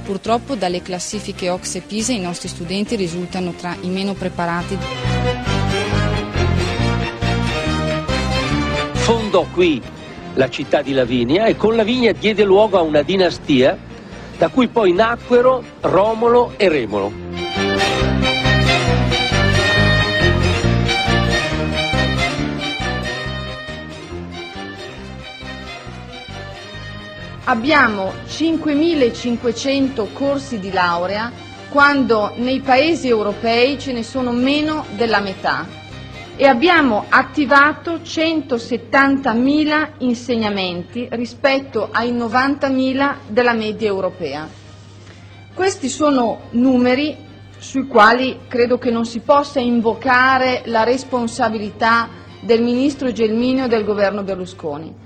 Purtroppo dalle classifiche OCSE e PISA i nostri studenti risultano tra i meno preparati. Fondò qui la città di Lavinia e con Lavinia diede luogo a una dinastia da cui poi nacquero Romolo e Remolo. Abbiamo 5.500 corsi di laurea quando nei paesi europei ce ne sono meno della metà e abbiamo attivato 170.000 insegnamenti rispetto ai 90.000 della media europea. Questi sono numeri sui quali credo che non si possa invocare la responsabilità del ministro Gelmini o del governo Berlusconi.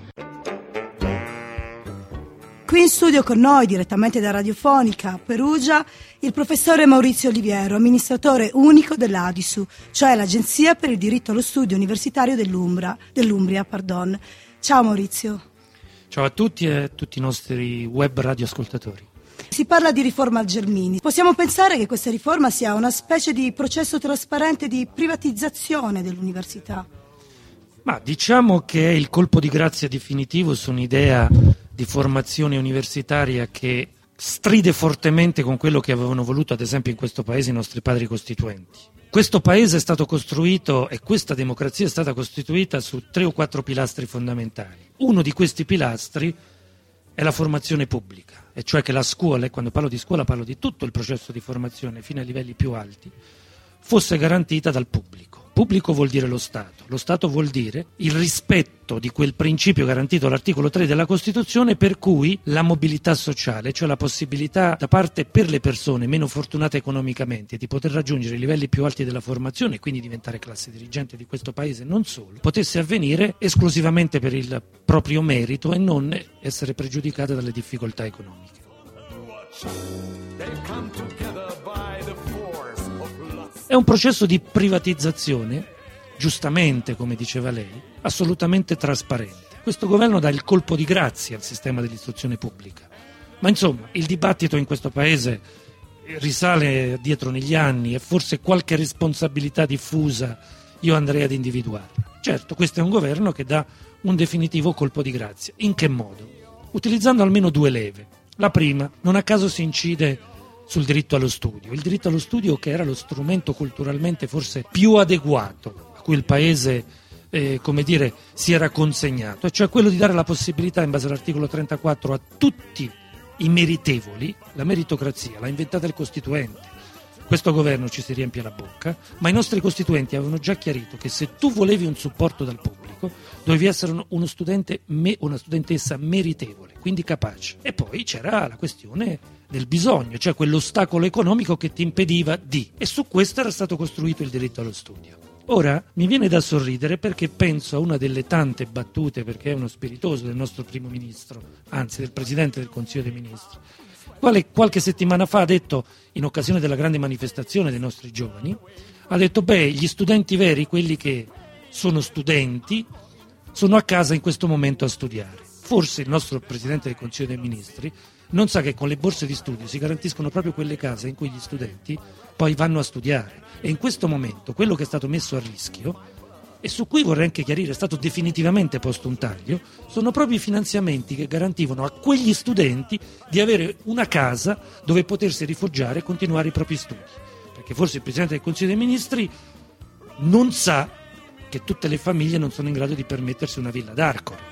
Qui in studio con noi, direttamente da Radiofonica Perugia, il professore Maurizio Oliviero, amministratore unico dell'ADISU, cioè l'Agenzia per il diritto allo studio universitario dell'Umbria. Ciao Maurizio. Ciao a tutti e a tutti i nostri web radioascoltatori. Si parla di riforma Gelmini. Possiamo pensare che questa riforma sia una specie di processo trasparente di privatizzazione dell'università? Ma diciamo che è il colpo di grazia definitivo su un'idea di formazione universitaria che stride fortemente con quello che avevano voluto, ad esempio, in questo paese i nostri padri costituenti. Questo paese è stato costruito e questa democrazia è stata costituita su 3 o 4 pilastri fondamentali. Uno di questi pilastri è la formazione pubblica, e cioè che la scuola, e quando parlo di scuola parlo di tutto il processo di formazione fino ai livelli più alti, fosse garantita dal pubblico. Pubblico vuol dire lo Stato vuol dire il rispetto di quel principio garantito all'articolo 3 della Costituzione, per cui la mobilità sociale, cioè la possibilità da parte per le persone meno fortunate economicamente di poter raggiungere i livelli più alti della formazione e quindi diventare classe dirigente di questo paese, non solo, potesse avvenire esclusivamente per il proprio merito e non essere pregiudicata dalle difficoltà economiche. È un processo di privatizzazione, giustamente, come diceva lei, assolutamente trasparente. Questo governo dà il colpo di grazia al sistema dell'istruzione pubblica. Ma insomma, il dibattito in questo paese risale dietro negli anni e forse qualche responsabilità diffusa io andrei ad individuarla. Certo, questo è un governo che dà un definitivo colpo di grazia. In che modo? Utilizzando almeno 2 leve. La prima, non a caso si incide sul diritto allo studio. Il diritto allo studio, che era lo strumento culturalmente forse più adeguato a cui il paese si era consegnato, cioè quello di dare la possibilità in base all'articolo 34 a tutti i meritevoli. La meritocrazia l'ha inventata il Costituente. Questo governo ci si riempie la bocca, ma i nostri costituenti avevano già chiarito che se tu volevi un supporto dal pubblico dovevi essere uno studente una studentessa meritevole, quindi capace. E poi c'era la questione del bisogno, cioè quell'ostacolo economico che ti impediva e su questo era stato costruito il diritto allo studio. Ora mi viene da sorridere perché penso a una delle tante battute, perché è uno spiritoso del nostro primo ministro, anzi del presidente del Consiglio dei Ministri, qualche settimana fa ha detto, in occasione della grande manifestazione dei nostri giovani, ha detto gli studenti veri, quelli che sono studenti, sono a casa in questo momento a studiare. Forse il nostro Presidente del Consiglio dei Ministri non sa che con le borse di studio si garantiscono proprio quelle case in cui gli studenti poi vanno a studiare. E in questo momento quello che è stato messo a rischio, e su cui vorrei anche chiarire, è stato definitivamente posto un taglio, sono proprio i finanziamenti che garantivano a quegli studenti di avere una casa dove potersi rifugiare e continuare i propri studi. Perché forse il Presidente del Consiglio dei Ministri non sa che tutte le famiglie non sono in grado di permettersi una villa d'Arcore.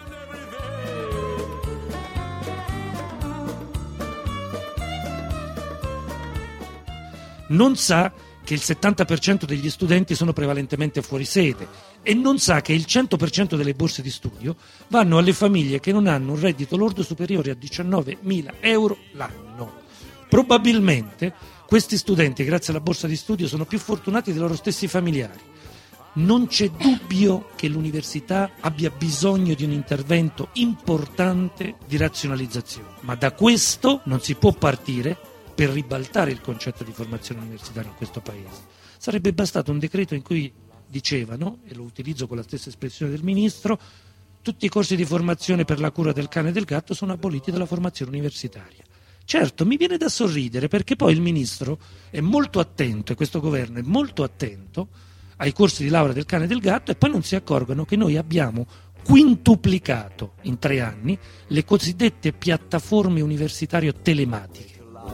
Non sa che il 70% degli studenti sono prevalentemente fuori sede e non sa che il 100% delle borse di studio vanno alle famiglie che non hanno un reddito lordo superiore a 19.000 euro l'anno. Probabilmente questi studenti, grazie alla borsa di studio, sono più fortunati dei loro stessi familiari. Non c'è dubbio che l'università abbia bisogno di un intervento importante di razionalizzazione, ma da questo non si può partire per ribaltare il concetto di formazione universitaria in questo paese. Sarebbe bastato un decreto in cui dicevano, e lo utilizzo con la stessa espressione del Ministro, tutti i corsi di formazione per la cura del cane e del gatto sono aboliti dalla formazione universitaria. Certo, mi viene da sorridere perché poi il ministro è molto attento, e questo governo è molto attento ai corsi di laurea del cane e del gatto, e poi non si accorgono che noi abbiamo quintuplicato in 3 anni le cosiddette piattaforme universitarie telematiche.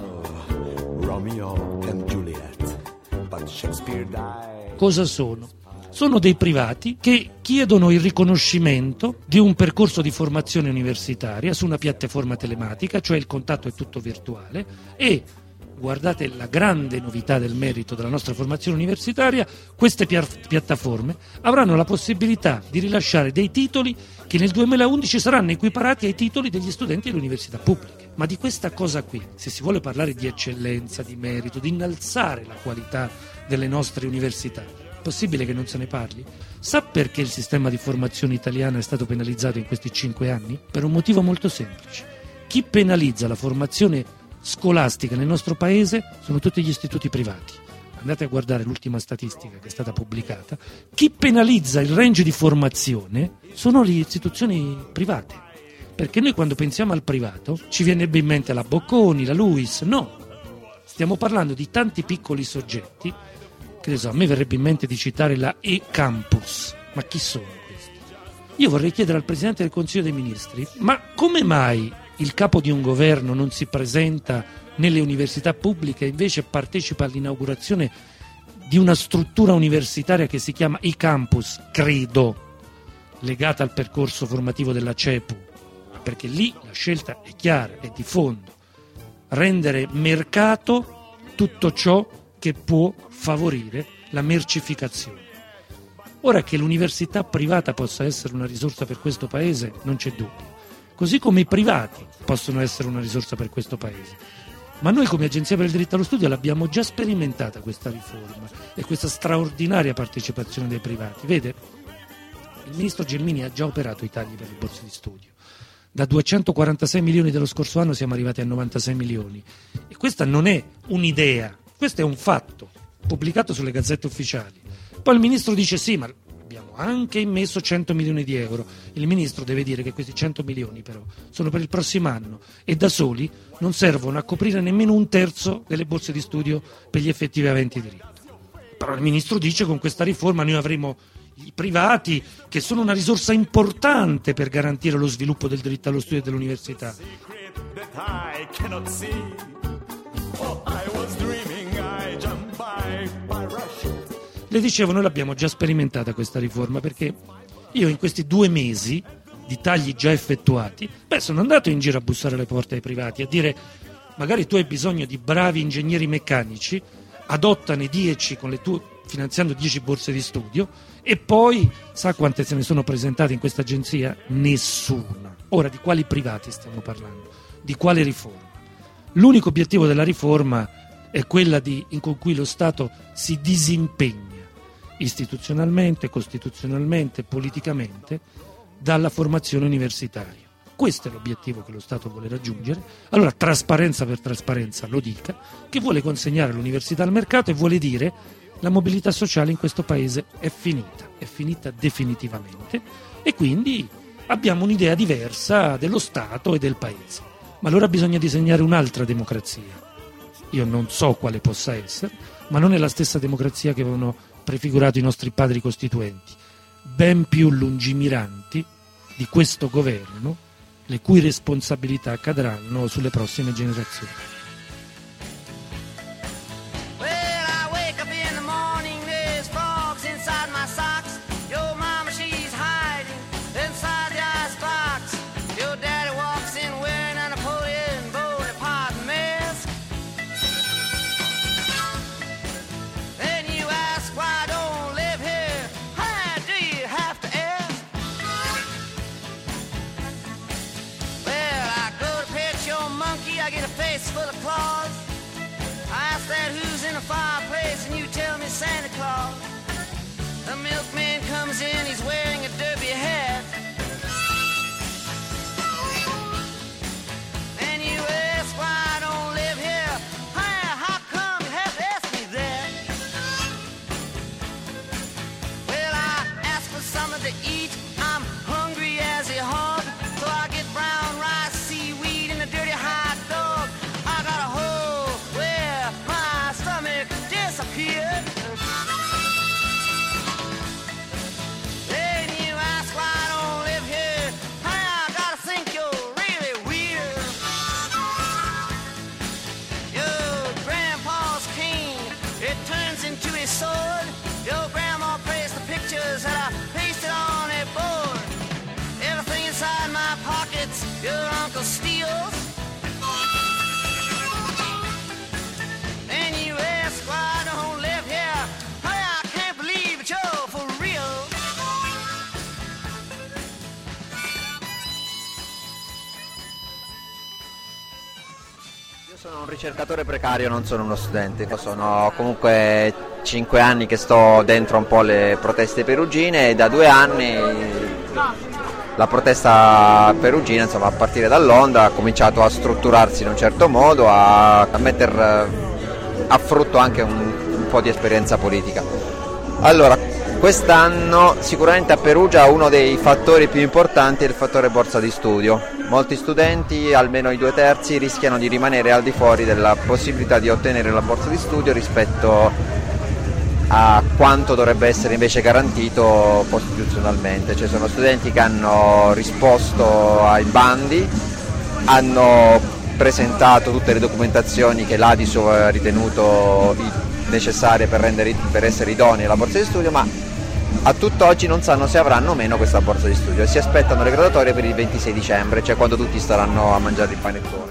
Cosa sono? Sono dei privati che chiedono il riconoscimento di un percorso di formazione universitaria su una piattaforma telematica, cioè il contatto è tutto virtuale, e guardate la grande novità del merito della nostra formazione universitaria, queste piattaforme avranno la possibilità di rilasciare dei titoli che nel 2011 saranno equiparati ai titoli degli studenti delle università pubbliche. Ma di questa cosa qui, se si vuole parlare di eccellenza, di merito, di innalzare la qualità delle nostre università, è possibile che non se ne parli? Sa perché il sistema di formazione italiano è stato penalizzato in questi 5 anni? Per un motivo molto semplice. Chi penalizza la formazione scolastica nel nostro paese sono tutti gli istituti privati. Andate a guardare l'ultima statistica che è stata pubblicata. Chi penalizza il range di formazione sono le istituzioni private. Perché noi quando pensiamo al privato ci viene in mente la Bocconi, la Luis. No, stiamo parlando di tanti piccoli soggetti. Che ne so, a me verrebbe in mente di citare la E-Campus. Ma chi sono questi? Io vorrei chiedere al Presidente del Consiglio dei Ministri, ma come mai il capo di un governo non si presenta nelle università pubbliche e invece partecipa all'inaugurazione di una struttura universitaria che si chiama E-Campus, credo, legata al percorso formativo della CEPU? Perché lì la scelta è chiara, è di fondo. Rendere mercato tutto ciò che può favorire la mercificazione. Ora, che l'università privata possa essere una risorsa per questo Paese non c'è dubbio, così come i privati possono essere una risorsa per questo Paese. Ma noi come Agenzia per il diritto allo studio l'abbiamo già sperimentata questa riforma e questa straordinaria partecipazione dei privati. Vede, il ministro Gelmini ha già operato i tagli per le borse di studio. Da 246 milioni dello scorso anno siamo arrivati a 96 milioni. E questa non è un'idea, questo è un fatto pubblicato sulle gazzette ufficiali. Poi il ministro dice sì, ma abbiamo anche immesso 100 milioni di euro. Il ministro deve dire che questi 100 milioni però sono per il prossimo anno e da soli non servono a coprire nemmeno un terzo delle borse di studio per gli effettivi aventi diritto. Però il ministro dice che con questa riforma noi avremo i privati che sono una risorsa importante per garantire lo sviluppo del diritto allo studio e dell'università. Le dicevo, noi l'abbiamo già sperimentata questa riforma, perché io in questi 2 mesi di tagli già effettuati, sono andato in giro a bussare alle porte ai privati, a dire magari tu hai bisogno di bravi ingegneri meccanici, adottane 10 finanziando 10 borse di studio, e poi sa quante se ne sono presentate in questa agenzia? Nessuna. Ora, di quali privati stiamo parlando? Di quale riforma? L'unico obiettivo della riforma è quella con cui lo Stato si disimpegna istituzionalmente, costituzionalmente, politicamente dalla formazione universitaria. Questo è l'obiettivo che lo Stato vuole raggiungere. Allora, trasparenza per trasparenza lo dica, che vuole consegnare l'università al mercato e vuole dire la mobilità sociale in questo Paese è finita definitivamente, e quindi abbiamo un'idea diversa dello Stato e del Paese. Ma allora bisogna disegnare un'altra democrazia. Io non so quale possa essere, ma non è la stessa democrazia che avevano prefigurato i nostri padri costituenti, ben più lungimiranti di questo governo, le cui responsabilità cadranno sulle prossime generazioni. Full of claws. I ask that who's in the fireplace, and you tell me Santa Claus. The milkman comes in, he's wearing a derby hat. And you ask why I don't live here. Hey, how come you have to ask me that? Well, I ask for something to eat. I'm hungry as a hog, so I get brown rice, seaweed, and a dirty hot dog. I Io sono un ricercatore precario, non sono uno studente. Sono comunque 5 anni che sto dentro un po' le proteste perugine e da 2 anni la protesta perugina, insomma, a partire dall'Onda ha cominciato a strutturarsi in un certo modo, a mettere a frutto anche un po' di esperienza politica. Allora, quest'anno sicuramente a Perugia uno dei fattori più importanti è il fattore borsa di studio. Molti studenti, almeno i 2/3, rischiano di rimanere al di fuori della possibilità di ottenere la borsa di studio rispetto a quanto dovrebbe essere invece garantito costituzionalmente. Cioè, sono studenti che hanno risposto ai bandi, hanno presentato tutte le documentazioni che l'Adisu ha ritenuto necessarie per essere idonei alla borsa di studio, ma a tutt'oggi non sanno se avranno o meno questa borsa di studio e si aspettano le graduatorie per il 26 dicembre, cioè quando tutti staranno a mangiare il panettone.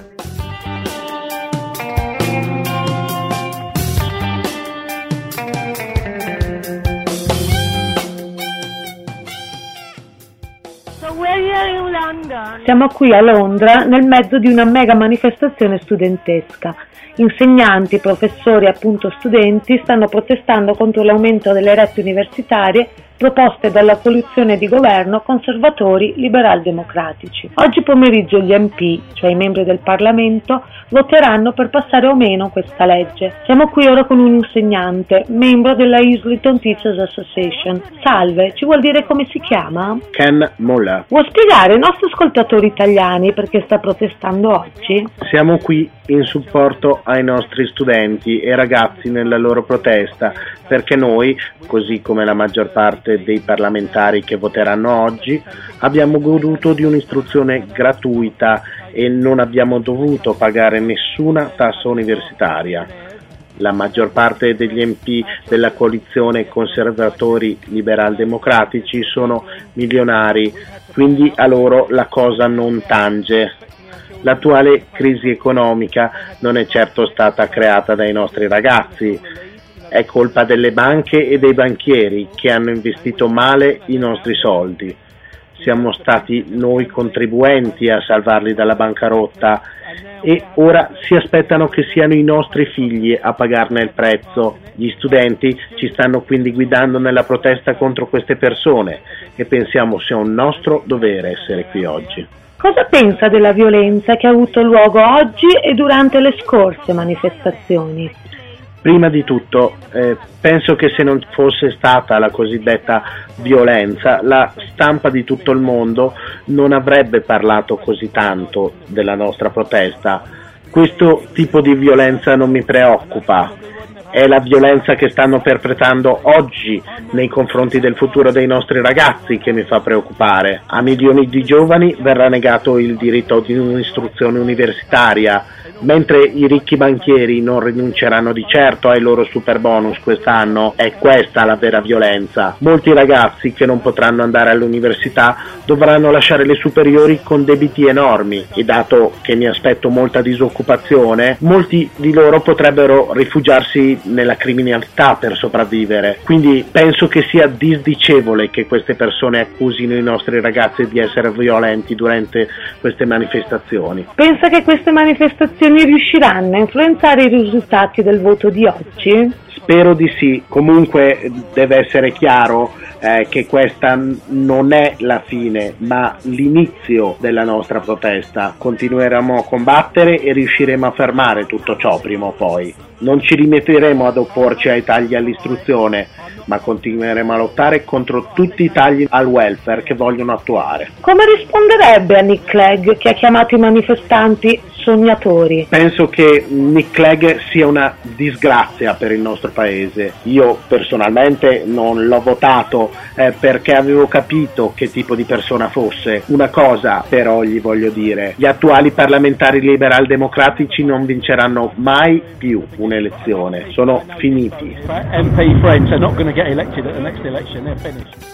Siamo qui a Londra nel mezzo di una mega manifestazione studentesca. Insegnanti, professori e appunto studenti stanno protestando contro l'aumento delle rette universitarie proposte dalla coalizione di governo conservatori liberal-democratici. Oggi pomeriggio gli MP, cioè i membri del Parlamento, voteranno per passare o meno questa legge. Siamo qui ora con un insegnante, membro della Islington Teachers Association. Salve, ci vuol dire come si chiama? Ken Muller. Vuoi spiegare ai nostri ascoltatori italiani perché sta protestando oggi? Siamo qui in supporto ai nostri studenti e ragazzi nella loro protesta, perché noi, così come la maggior parte dei parlamentari che voteranno oggi, abbiamo goduto di un'istruzione gratuita e non abbiamo dovuto pagare nessuna tassa universitaria. La maggior parte degli MP della coalizione conservatori liberal-democratici sono milionari, quindi a loro la cosa non tange. L'attuale crisi economica non è certo stata creata dai nostri ragazzi, è colpa delle banche e dei banchieri che hanno investito male i nostri soldi. Siamo stati noi contribuenti a salvarli dalla bancarotta e ora si aspettano che siano i nostri figli a pagarne il prezzo. Gli studenti ci stanno quindi guidando nella protesta contro queste persone e pensiamo sia un nostro dovere essere qui oggi. Cosa pensa della violenza che ha avuto luogo oggi e durante le scorse manifestazioni? Prima di tutto, penso che se non fosse stata la cosiddetta violenza, la stampa di tutto il mondo non avrebbe parlato così tanto della nostra protesta. Questo tipo di violenza non mi preoccupa. È la violenza che stanno perpetrando oggi nei confronti del futuro dei nostri ragazzi che mi fa preoccupare. A milioni di giovani verrà negato il diritto di un'istruzione universitaria, mentre i ricchi banchieri non rinunceranno di certo ai loro super bonus quest'anno. È questa la vera violenza. Molti ragazzi che non potranno andare all'università dovranno lasciare le superiori con debiti enormi e dato che mi aspetto molta disoccupazione, molti di loro potrebbero rifugiarsi nella criminalità per sopravvivere. Quindi penso che sia disdicevole che queste persone accusino i nostri ragazzi di essere violenti durante queste manifestazioni. Pensa che queste manifestazioni riusciranno a influenzare i risultati del voto di oggi? Spero di sì. Comunque deve essere chiaro che questa non è la fine, ma l'inizio della nostra protesta. Continueremo a combattere e riusciremo a fermare tutto ciò prima o poi. Non ci rimetteremo ad opporci ai tagli all'istruzione, ma continueremo a lottare contro tutti i tagli al welfare che vogliono attuare. Come risponderebbe a Nick Clegg, che ha chiamato i manifestanti sognatori? Penso che Nick Clegg sia una disgrazia per il nostro paese. Io personalmente non l'ho votato perché avevo capito che tipo di persona fosse. Una cosa però gli voglio dire: gli attuali parlamentari liberal-democratici non vinceranno mai più un'elezione, sono finiti. MP friends are not going to get elected at the next election, they're finished.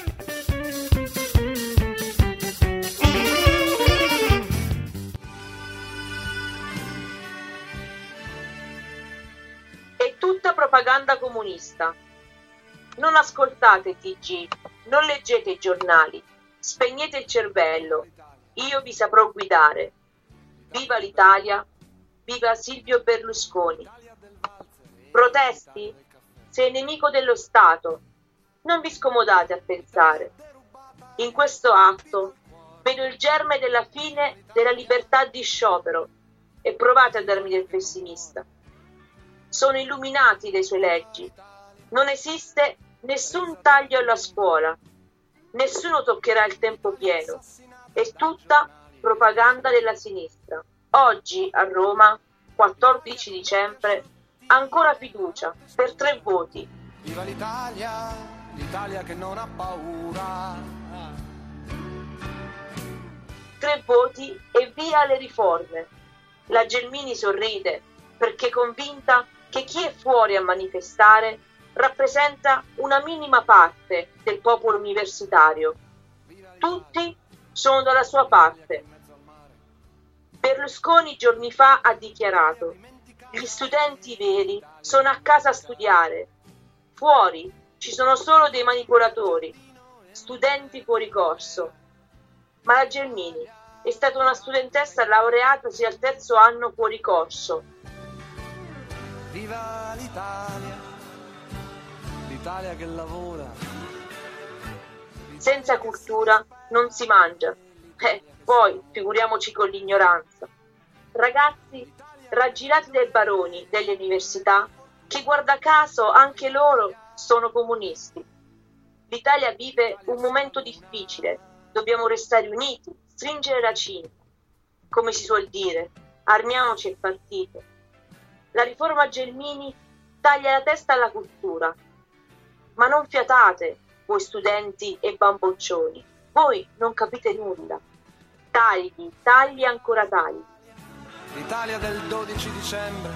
È tutta propaganda comunista. Non ascoltate TG, non leggete i giornali, spegnete il cervello, io vi saprò guidare. Viva l'Italia, viva Silvio Berlusconi. Protesti? Sei nemico dello Stato. Non vi scomodate a pensare. In questo atto vedo il germe della fine della libertà di sciopero e provate a darmi del pessimista. Sono illuminati le sue leggi. Non esiste nessun taglio alla scuola. Nessuno toccherà il tempo pieno. È tutta propaganda della sinistra. Oggi a Roma, 14 dicembre, ancora fiducia per 3 voti. Viva l'Italia, l'Italia che non ha paura. 3 voti e via le riforme. La Gelmini sorride perché è convinta che chi è fuori a manifestare rappresenta una minima parte del popolo universitario. Tutti sono dalla sua parte. Berlusconi giorni fa ha dichiarato: gli studenti veri sono a casa a studiare, fuori ci sono solo dei manipolatori, studenti fuori corso. Ma la Gelmini è stata una studentessa laureatasi al 3° anno fuori corso. Viva l'Italia, l'Italia che lavora. Senza cultura non si mangia. Poi figuriamoci con l'ignoranza. Ragazzi raggirati dai baroni delle università, che guarda caso anche loro sono comunisti. L'Italia vive un momento difficile, dobbiamo restare uniti, stringere la cinta. Come si suol dire, armiamoci e partite. La riforma Gelmini taglia la testa alla cultura. Ma non fiatate, voi studenti e bamboccioni, voi non capite nulla. Tagli, tagli e ancora tagli. L'Italia del 12 dicembre.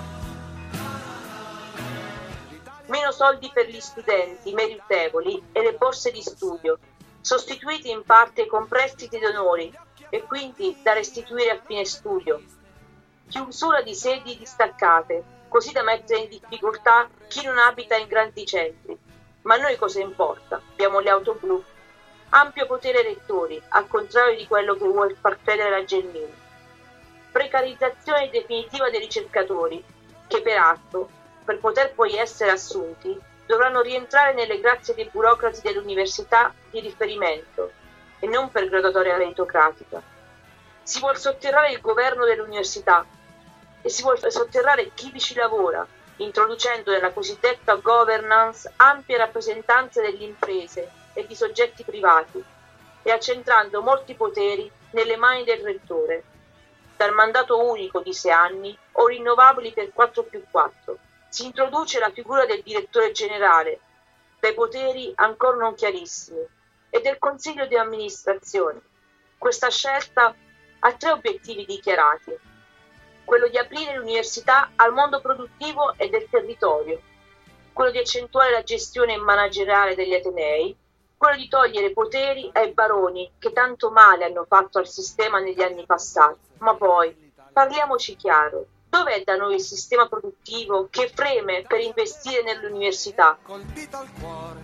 Meno soldi per gli studenti meritevoli e le borse di studio, sostituiti in parte con prestiti d'onore e quindi da restituire a fine studio. Chiusura di sedi distaccate, così da mettere in difficoltà chi non abita in grandi centri. Ma a noi cosa importa? Abbiamo le auto blu. Ampio potere ai rettori, al contrario di quello che vuole far credere la Gelmini. Precarizzazione definitiva dei ricercatori, che peraltro, per poter poi essere assunti, dovranno rientrare nelle grazie dei burocrati dell'università di riferimento e non per graduatoria meritocratica. Si vuol sotterrare il governo dell'università e si vuol sotterrare chi vi ci lavora, introducendo nella cosiddetta governance ampie rappresentanze delle imprese e di soggetti privati e accentrando molti poteri nelle mani del rettore, dal mandato unico di 6 anni o rinnovabili per 4+4. Si introduce la figura del direttore generale, dai poteri ancora non chiarissimi, e del consiglio di amministrazione. Questa scelta ha 3 obiettivi dichiarati: quello di aprire l'università al mondo produttivo e del territorio, quello di accentuare la gestione manageriale degli atenei, quello di togliere poteri ai baroni che tanto male hanno fatto al sistema negli anni passati. Ma poi, parliamoci chiaro, dov'è da noi il sistema produttivo che freme per investire nell'università? Colpito al cuore.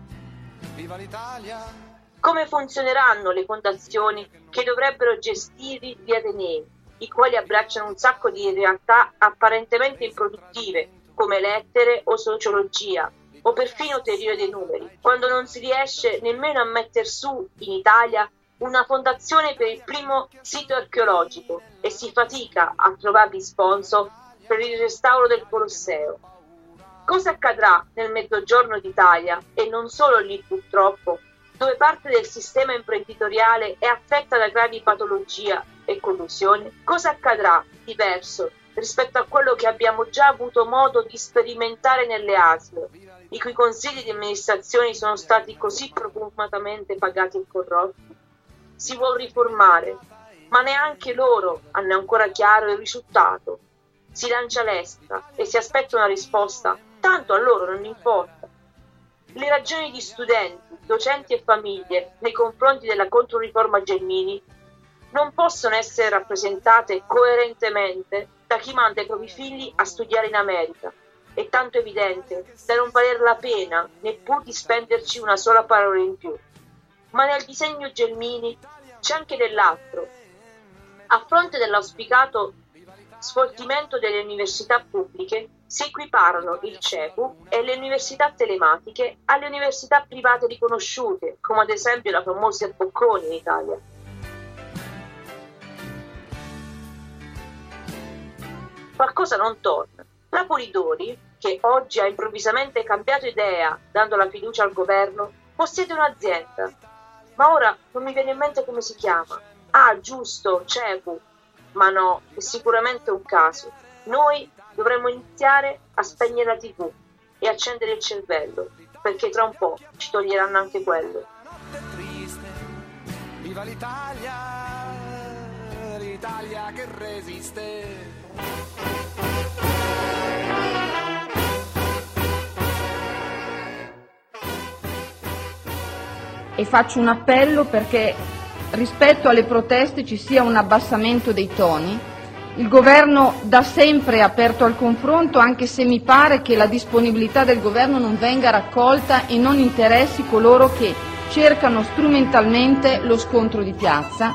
Viva l'Italia. Come funzioneranno le fondazioni che dovrebbero gestire gli atenei, i quali abbracciano un sacco di realtà apparentemente improduttive, come lettere o sociologia, o perfino teoria dei numeri, quando non si riesce nemmeno a metter su in Italia una fondazione per il primo sito archeologico e si fatica a trovarvi sponsor per il restauro del Colosseo. Cosa accadrà nel Mezzogiorno d'Italia, e non solo lì purtroppo, dove parte del sistema imprenditoriale è affetta da gravi patologie e collusioni? Cosa accadrà diverso rispetto a quello che abbiamo già avuto modo di sperimentare nelle ASL, i cui consigli di amministrazione sono stati così profumatamente pagati e corrotti? Si vuol riformare, ma neanche loro hanno ancora chiaro il risultato. Si lancia l'esca e si aspetta una risposta, tanto a loro non importa. Le ragioni di studenti, docenti e famiglie nei confronti della controriforma Gelmini non possono essere rappresentate coerentemente da chi manda i propri figli a studiare in America. È tanto evidente da non valer la pena neppur di spenderci una sola parola in più. Ma nel disegno Gelmini c'è anche dell'altro. A fronte dell'auspicato sfoltimento delle università pubbliche, si equiparano il CEPU e le università telematiche alle università private riconosciute, come ad esempio la famosa Bocconi in Italia. Qualcosa non torna. La Polidori, che oggi ha improvvisamente cambiato idea dando la fiducia al governo, possiede un'azienda, ma ora non mi viene in mente come si chiama. Ah, giusto, CEPU. Ma no, è sicuramente un caso. Noi dovremmo iniziare a spegnere la TV e accendere il cervello, perché tra un po' ci toglieranno anche quello. Viva l'Italia, l'Italia che resiste. E faccio un appello perché rispetto alle proteste ci sia un abbassamento dei toni. Il governo da sempre è aperto al confronto, anche se mi pare che la disponibilità del governo non venga raccolta e non interessi coloro che cercano strumentalmente lo scontro di piazza.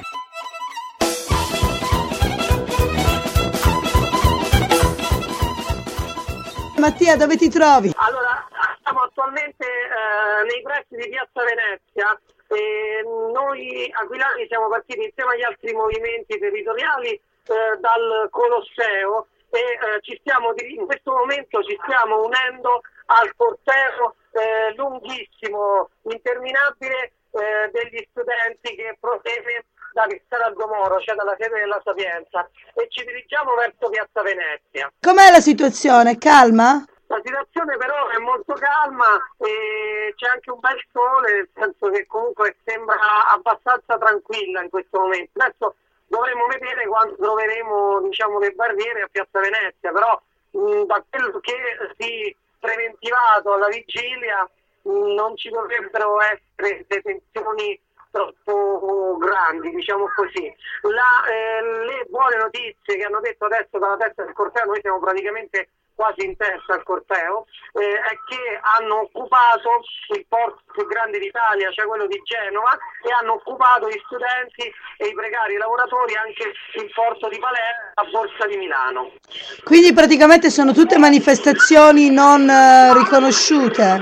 Mattia, dove ti trovi? Allora, siamo attualmente nei pressi di Piazza Venezia e noi aquilani siamo partiti insieme agli altri movimenti territoriali dal Colosseo e in questo momento ci stiamo unendo al corteo lunghissimo, interminabile degli studenti che prosegue da Piazzale Aldomoro, cioè dalla sede della Sapienza, e ci dirigiamo verso Piazza Venezia. Com'è la situazione? Calma? La situazione però è molto calma e c'è anche un bel sole, nel senso che comunque sembra abbastanza tranquilla in questo momento. Adesso dovremo vedere quando troveremo, le barriere a Piazza Venezia, però da quello che si preventivato alla vigilia non ci dovrebbero essere detenzioni troppo grandi, diciamo così. Le buone notizie che hanno detto adesso dalla testa del corteo, noi siamo praticamente quasi in testa al corteo, è che hanno occupato il porto più grande d'Italia, cioè quello di Genova, e hanno occupato gli studenti e i precari lavoratori anche il porto di Palermo, la Borsa di Milano. Quindi praticamente sono tutte manifestazioni non riconosciute?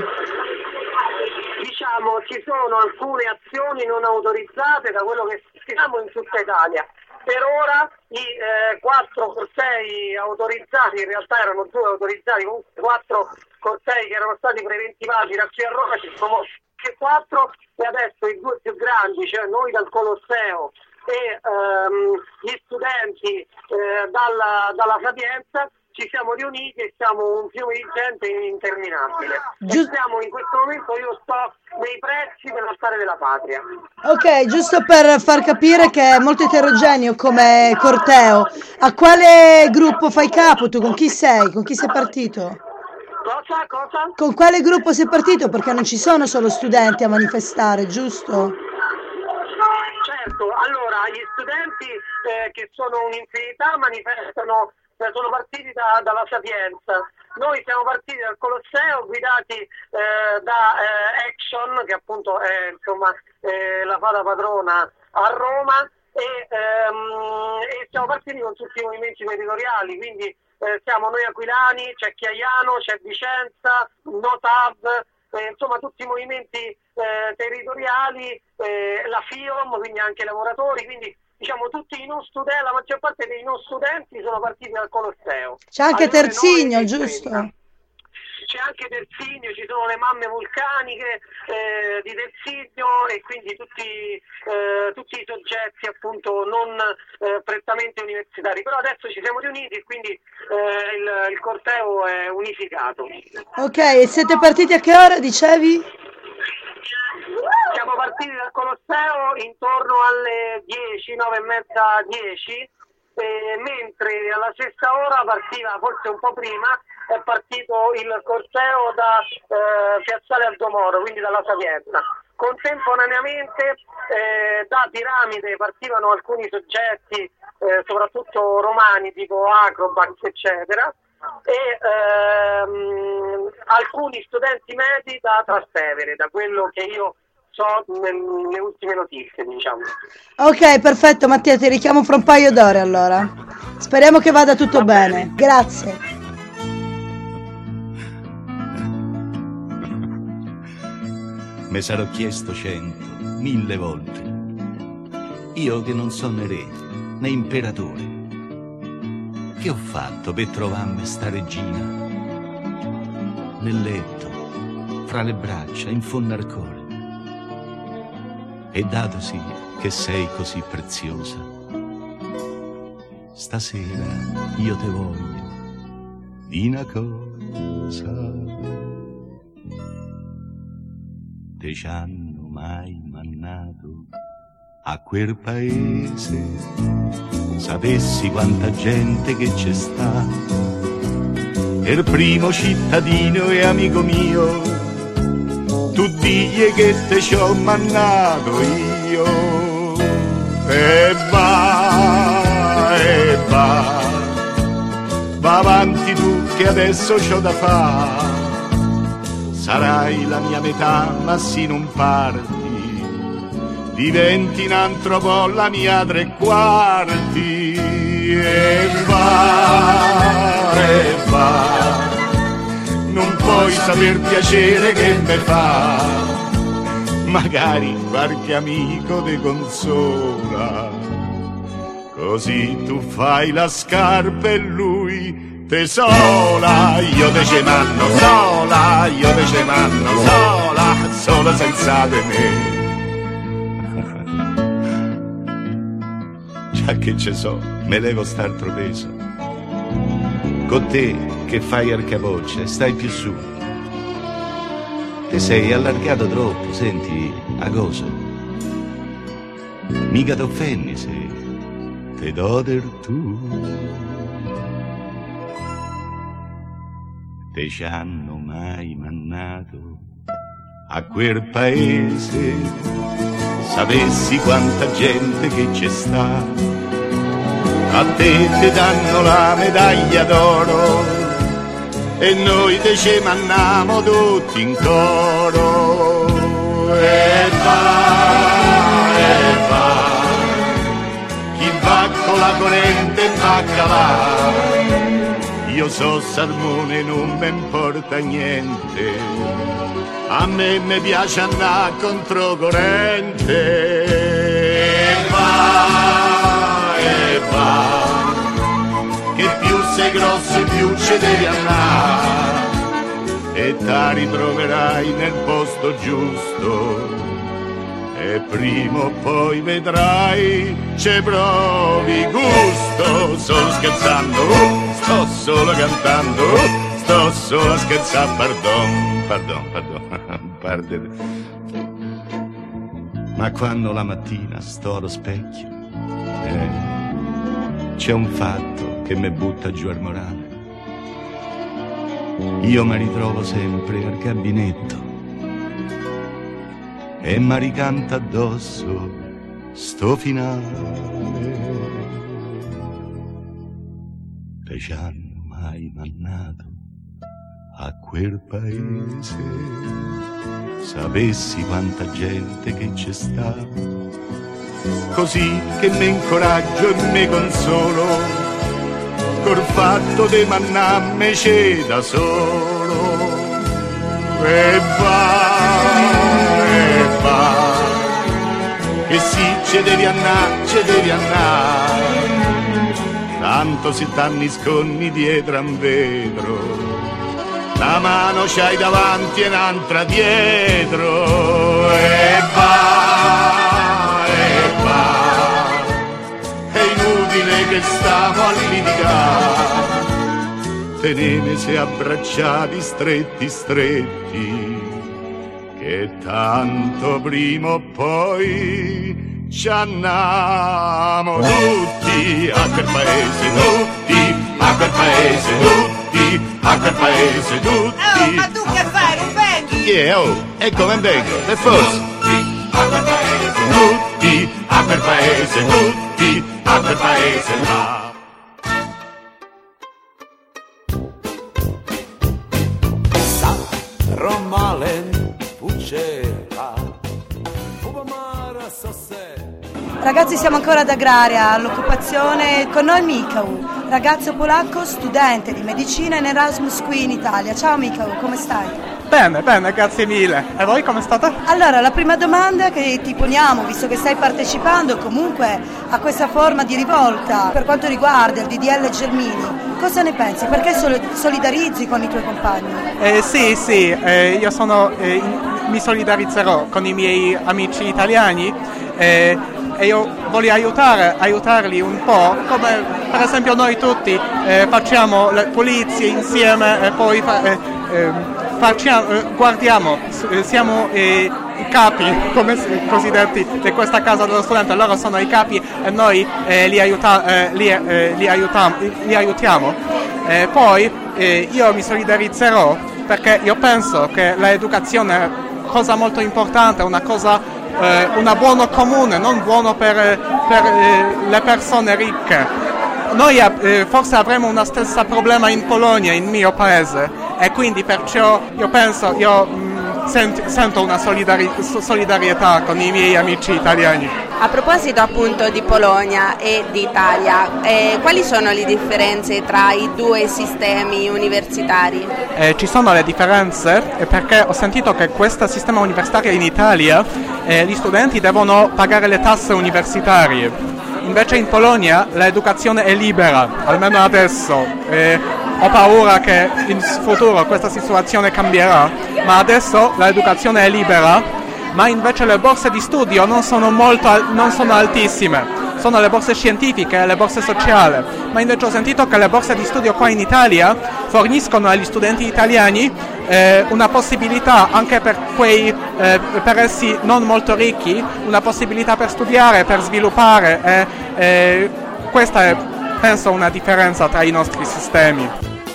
Diciamo, ci sono alcune azioni non autorizzate da quello che sappiamo in tutta Italia. Per ora i 4 cortei autorizzati, in realtà erano 2 autorizzati, comunque 4 cortei che erano stati preventivati da qui a Roma, ci sono 4 e adesso i 2 più grandi, cioè noi dal Colosseo e gli studenti dalla Sapienza, ci siamo riuniti e siamo un fiume di gente interminabile. E siamo in questo momento, io sto nei pressi dell'Altare della Patria. Ok, giusto per far capire che è molto eterogeneo come corteo, a quale gruppo fai capo tu? Con chi sei? Con chi sei partito? Cosa? Con quale gruppo sei partito? Perché non ci sono solo studenti a manifestare, giusto? Certo, allora gli studenti che sono un'infinità manifestano, sono partiti dalla Sapienza. Noi siamo partiti dal Colosseo guidati da Action, che appunto è la fata padrona a Roma, e siamo partiti con tutti i movimenti territoriali, quindi siamo noi aquilani, c'è Chiaiano, c'è Vicenza, Notav, insomma tutti i movimenti territoriali, la FIOM, quindi anche i lavoratori, quindi diciamo tutti i non studenti, la maggior parte dei non studenti sono partiti dal Colosseo. C'è anche Terzigno, giusto? C'è anche Terzigno, ci sono le mamme vulcaniche di Terzigno e quindi tutti i soggetti appunto non prettamente universitari. Però adesso ci siamo riuniti e quindi il corteo è unificato. Ok, e siete partiti a che ora, dicevi? Siamo partiti dal Colosseo intorno alle 10, 9:30, 10, mentre alla stessa ora partiva, forse un po' prima, è partito il corteo da Piazzale Aldomoro, quindi dalla Sapienza. Contemporaneamente da Piramide partivano alcuni soggetti, soprattutto romani, tipo Acrobax, eccetera, e alcuni studenti medi da Trastevere, da quello che io so nelle ultime notizie, diciamo. Ok, perfetto Mattia, ti richiamo fra un paio d'ore allora. Speriamo che vada tutto bene. Grazie. Me sarò chiesto 100, 1000 volte. Io che non sono né re né imperatore, che ho fatto per trovarmi sta regina? Nel letto, fra le braccia, in fondo al cuore. E datosi che sei così preziosa, stasera io te voglio di una cosa. Te ci hanno mai mannato a quel paese? Sapessi quanta gente che c'è sta. Il primo cittadino e amico mio, tu digli che te ci ho mannato io. E va avanti tu che adesso c'ho da fare. Sarai la mia metà, ma sì non parti, diventi un altro po' la mia 3/4. E va, non puoi saper piacere che me fa, magari qualche amico te consola, così tu fai la scarpa e lui te sola. Io te ce manno sola, io te ce manno sola, sola senza di me. Già che ce so, me levo st'altro peso. Con te che fai al capoccia e stai più su, te sei allargato troppo, senti, a cosa? Mica t'offendi se te do del tu. Te ci hanno mai mannato a quel paese? Sapessi quanta gente che c'è sta. A te te danno la medaglia d'oro e noi te ce manniamo tutti in coro. E va, chi va con la corrente va a calare. Io so salmone, non mi importa niente, a me mi piace andare controcorrente. E va, che più sei grosso e più ci devi andare, e ti ritroverai nel posto giusto, e prima o poi vedrai ci provi gusto. Sto scherzando, sto solo cantando, sto solo a scherzare, pardon. Ma quando la mattina sto allo specchio, c'è un fatto che mi butta giù al morale. Io mi ritrovo sempre al gabinetto e mi ricanta addosso sto finale. Te ci hanno mai mannato a quel paese? Sapessi quanta gente che c'è sta, così che mi incoraggio e mi consolo col fatto di mannarmi c'è da solo. E va, che sì ce devi andare, tanto se t'anni sconni dietro a un vetro, la mano c'hai davanti e un'altra dietro. E va, è inutile che stiamo a litigare, tenemesi abbracciati stretti, che tanto prima o poi ci andiamo tutti a quel paese, tutti a quel paese, tutti a quel paese, tutti. Ma tu che fai, non vengi? E come vengo? Per forza. Tutti a quel paese, tutti a quel paese là. Romalen Pucera Ragazzi, siamo ancora ad Agraria, all'occupazione. Con noi Michał, ragazzo polacco, studente di medicina in Erasmus qui in Italia. Ciao Michał, come stai? Bene, grazie mille. E voi come state? Allora, la prima domanda che ti poniamo, visto che stai partecipando comunque a questa forma di rivolta per quanto riguarda il DDL Gelmini, cosa ne pensi? Perché solidarizzi con i tuoi compagni? Sì, io mi solidarizzerò con i miei amici italiani e io voglio aiutarli un po', come per esempio noi tutti facciamo le pulizie insieme e poi guardiamo, siamo i capi, come cosiddetti, di questa casa dello studente. Loro sono i capi e noi li aiutiamo. Poi io mi solidarizzerò perché io penso che l'educazione è cosa molto importante, una buono comune, non buono per le persone ricche. Noi forse avremo una stessa problema in Polonia, in mio paese, e quindi perciò sento una solidarietà con i miei amici italiani. A proposito appunto di Polonia e di Italia, quali sono le differenze tra i due sistemi universitari? Ci sono le differenze perché ho sentito che questo sistema universitario in Italia gli studenti devono pagare le tasse universitarie. Invece in Polonia l'educazione è libera, almeno adesso. Ho paura che in futuro questa situazione cambierà, ma adesso l'educazione è libera, ma invece le borse di studio non sono altissime. Sono le borse scientifiche e le borse sociali, ma invece ho sentito che le borse di studio qua in Italia forniscono agli studenti italiani una possibilità anche per essi non molto ricchi, una possibilità per studiare, per sviluppare questa è, penso, una differenza tra i nostri sistemi.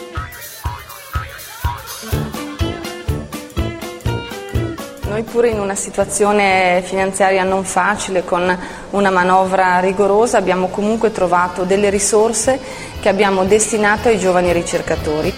Noi pure in una situazione finanziaria non facile, con una manovra rigorosa, abbiamo comunque trovato delle risorse che abbiamo destinato ai giovani ricercatori.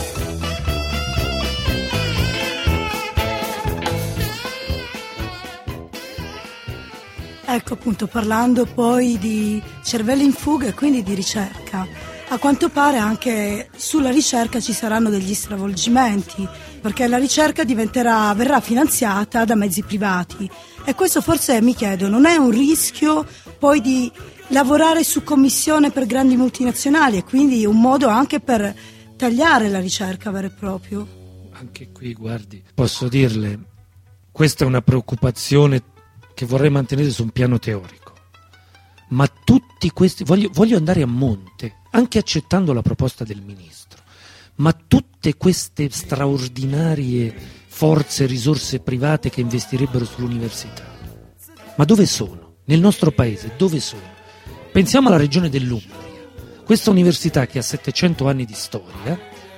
Ecco, appunto, parlando poi di cervelli in fuga e quindi di ricerca, a quanto pare anche sulla ricerca ci saranno degli stravolgimenti, perché la ricerca verrà finanziata da mezzi privati, e questo forse, mi chiedo, non è un rischio poi di lavorare su commissione per grandi multinazionali e quindi un modo anche per tagliare la ricerca vera e propria? Anche qui, guardi, posso dirle, questa è una preoccupazione che vorrei mantenere su un piano teorico, ma tutti questi, voglio andare a monte, anche accettando la proposta del Ministro, ma tutte queste straordinarie forze e risorse private che investirebbero sull'università, ma dove sono? Nel nostro paese dove sono? Pensiamo alla regione dell'Umbria, questa università che ha 700 anni di storia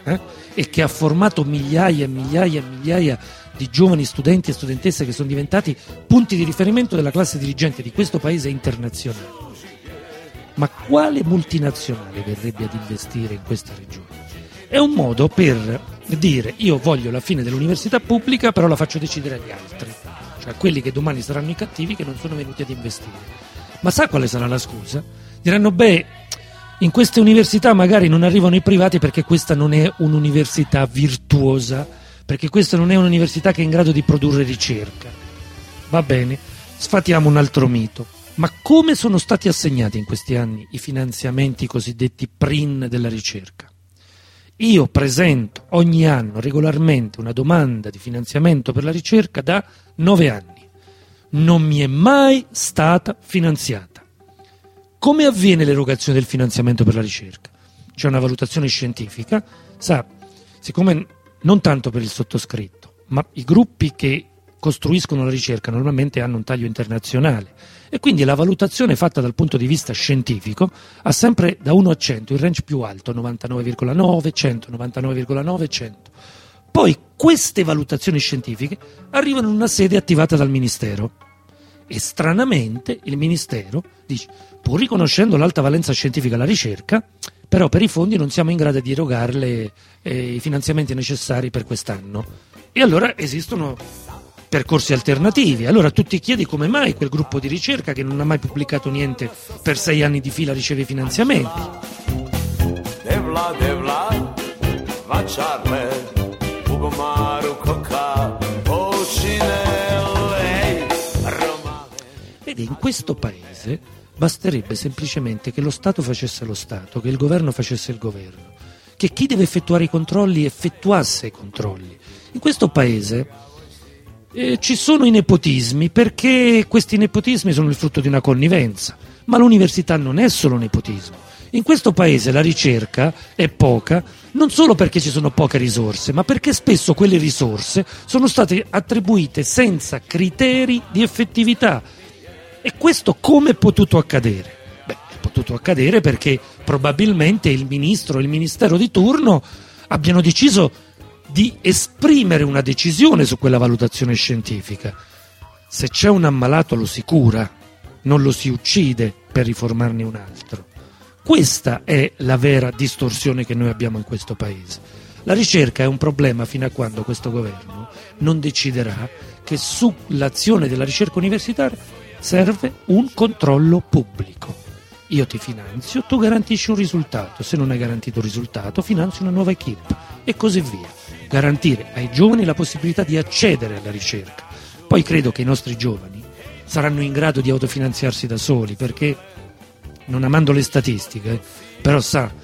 e che ha formato migliaia e migliaia e migliaia di giovani studenti e studentesse che sono diventati punti di riferimento della classe dirigente di questo paese internazionale. Ma quale multinazionale verrebbe ad investire in questa regione? È un modo per dire: io voglio la fine dell'università pubblica, però la faccio decidere agli altri, cioè a quelli che domani saranno i cattivi che non sono venuti ad investire. Ma sa quale sarà la scusa? Diranno: in queste università magari non arrivano i privati perché questa non è un'università virtuosa, perché questa non è un'università che è in grado di produrre ricerca. Va bene, sfatiamo un altro mito. Ma come sono stati assegnati in questi anni i finanziamenti cosiddetti PRIN della ricerca? Io presento ogni anno regolarmente una domanda di finanziamento per la ricerca da 9 anni. Non mi è mai stata finanziata. Come avviene l'erogazione del finanziamento per la ricerca? C'è una valutazione scientifica, sa, siccome non tanto per il sottoscritto, ma i gruppi che costruiscono la ricerca normalmente hanno un taglio internazionale e quindi la valutazione fatta dal punto di vista scientifico ha sempre da 1 a 100 il range più alto, 99,9, 100, 99,9, 100. Poi queste valutazioni scientifiche arrivano in una sede attivata dal Ministero e stranamente il Ministero dice: pur riconoscendo l'alta valenza scientifica alla ricerca, però per i fondi non siamo in grado di erogarle i finanziamenti necessari per quest'anno. E allora esistono percorsi alternativi. Allora tu ti chiedi come mai quel gruppo di ricerca che non ha mai pubblicato niente per 6 anni di fila riceve finanziamenti. Vedi, in questo paese basterebbe semplicemente che lo Stato facesse lo Stato, che il governo facesse il governo, che chi deve effettuare i controlli effettuasse i controlli. In questo paese ci sono i nepotismi, perché questi nepotismi sono il frutto di una connivenza, ma l'università non è solo nepotismo. In questo paese la ricerca è poca, non solo perché ci sono poche risorse, ma perché spesso quelle risorse sono state attribuite senza criteri di effettività. E questo come è potuto accadere? Beh, è potuto accadere perché probabilmente il ministro e il ministero di turno abbiano deciso di esprimere una decisione su quella valutazione scientifica. Se c'è un ammalato lo si cura, non lo si uccide per riformarne un altro. Questa è la vera distorsione che noi abbiamo in questo paese. La ricerca è un problema fino a quando questo governo non deciderà che sull'azione della ricerca universitaria serve un controllo pubblico. Io ti finanzio, tu garantisci un risultato, se non hai garantito un risultato finanzi una nuova equipe e così via. Garantire ai giovani la possibilità di accedere alla ricerca. Poi credo che i nostri giovani saranno in grado di autofinanziarsi da soli, perché, non amando le statistiche, però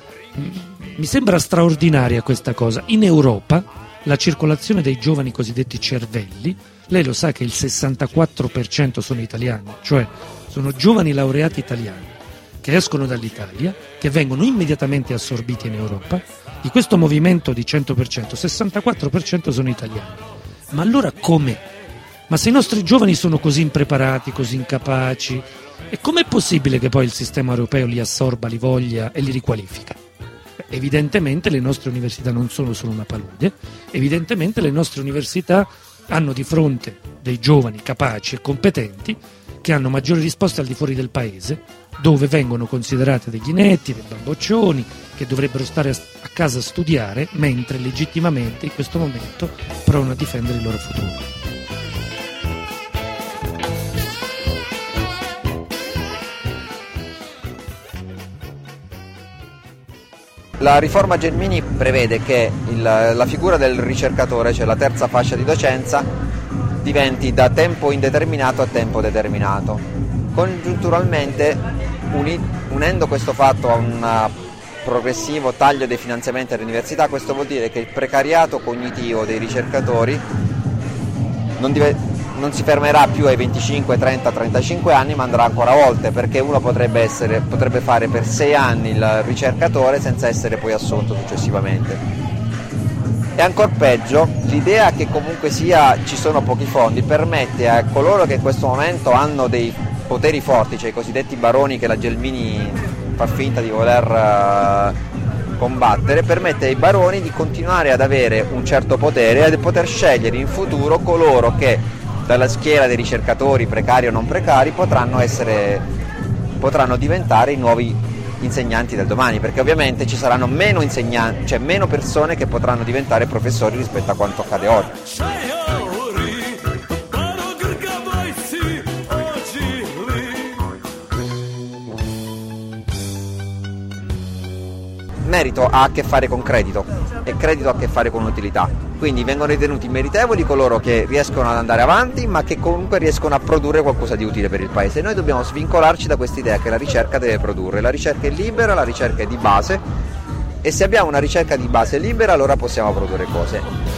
mi sembra straordinaria questa cosa. In Europa la circolazione dei giovani cosiddetti cervelli, lei lo sa che il 64% sono italiani, cioè sono giovani laureati italiani che escono dall'Italia, che vengono immediatamente assorbiti in Europa. Di questo movimento di 100%, 64% sono italiani. Ma allora com'è? Ma se i nostri giovani sono così impreparati, così incapaci, e com'è possibile che poi il sistema europeo li assorba, li voglia e li riqualifica? Evidentemente le nostre università non sono solo una palude, evidentemente le nostre università hanno di fronte dei giovani capaci e competenti che hanno maggiori risposte al di fuori del paese, dove vengono considerate degli inetti, dei bamboccioni, che dovrebbero stare a casa a studiare, mentre legittimamente in questo momento provano a difendere il loro futuro. La riforma Gelmini prevede che la figura del ricercatore, cioè la terza fascia di docenza, diventi da tempo indeterminato a tempo determinato. Congiunturalmente, unendo questo fatto a un progressivo taglio dei finanziamenti all'università, questo vuol dire che il precariato cognitivo dei ricercatori non si fermerà più ai 25, 30, 35 anni, ma andrà ancora oltre, perché uno potrebbe fare per 6 anni il ricercatore senza essere poi assunto successivamente. E ancora peggio, l'idea che comunque sia ci sono pochi fondi permette a coloro che in questo momento hanno dei poteri forti, cioè i cosiddetti baroni che la Gelmini fa finta di voler combattere, permette ai baroni di continuare ad avere un certo potere e di poter scegliere in futuro coloro che dalla schiera dei ricercatori precari o non precari potranno diventare i nuovi insegnanti del domani, perché ovviamente ci saranno meno insegnanti, cioè meno persone che potranno diventare professori rispetto a quanto accade oggi. Merito ha a che fare con credito e credito ha a che fare con utilità, quindi vengono ritenuti meritevoli coloro che riescono ad andare avanti ma che comunque riescono a produrre qualcosa di utile per il paese. Noi dobbiamo svincolarci da questa idea che la ricerca deve produrre, la ricerca è libera, la ricerca è di base e se abbiamo una ricerca di base libera allora possiamo produrre cose.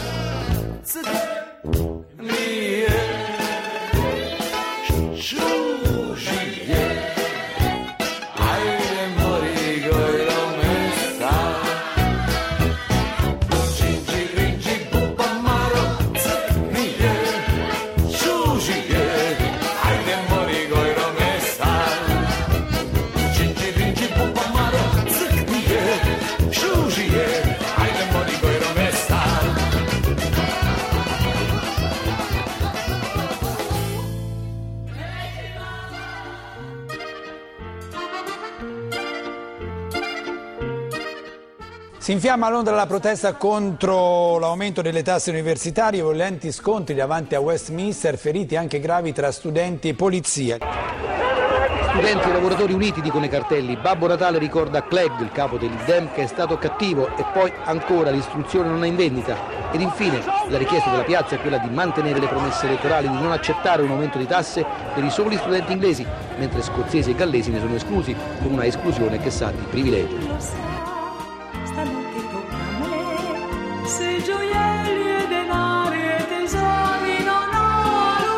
Si infiamma a Londra la protesta contro l'aumento delle tasse universitarie, violenti scontri davanti a Westminster, feriti anche gravi tra studenti e polizia. Studenti e lavoratori uniti, dicono i cartelli. Babbo Natale ricorda Clegg, il capo del Dem, che è stato cattivo, e poi ancora l'istruzione non è in vendita. Ed infine la richiesta della piazza è quella di mantenere le promesse elettorali di non accettare un aumento di tasse per i soli studenti inglesi, mentre scozzesi e gallesi ne sono esclusi, con una esclusione che sa di privilegio. Se gioielli e denari e tesori non ho